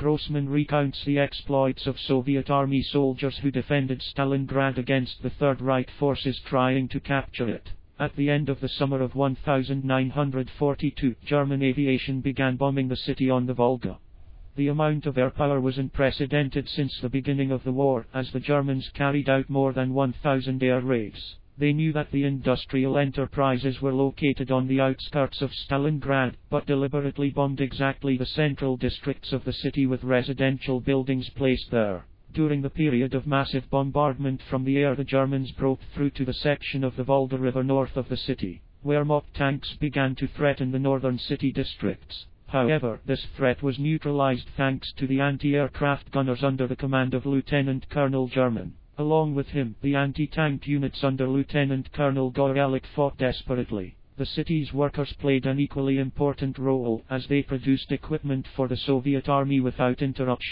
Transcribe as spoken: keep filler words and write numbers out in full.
Grossman recounts the exploits of Soviet Army soldiers who defended Stalingrad against the Third Reich forces trying to capture it. At the end of the summer of nineteen forty-two, German aviation began bombing the city on the Volga. The amount of air power was unprecedented since the beginning of the war, as the Germans carried out more than one thousand air raids. They knew that the industrial enterprises were located on the outskirts of Stalingrad, but deliberately bombed exactly the central districts of the city with residential buildings placed there. During the period of massive bombardment from the air, the Germans broke through to the section of the Volga River north of the city, where mock tanks began to threaten the northern city districts. However, this threat was neutralized thanks to the anti-aircraft gunners under the command of Lieutenant Colonel German. Along with him, the anti-tank units under Lieutenant Colonel Gorelik fought desperately. The city's workers played an equally important role, as they produced equipment for the Soviet Army without interruption.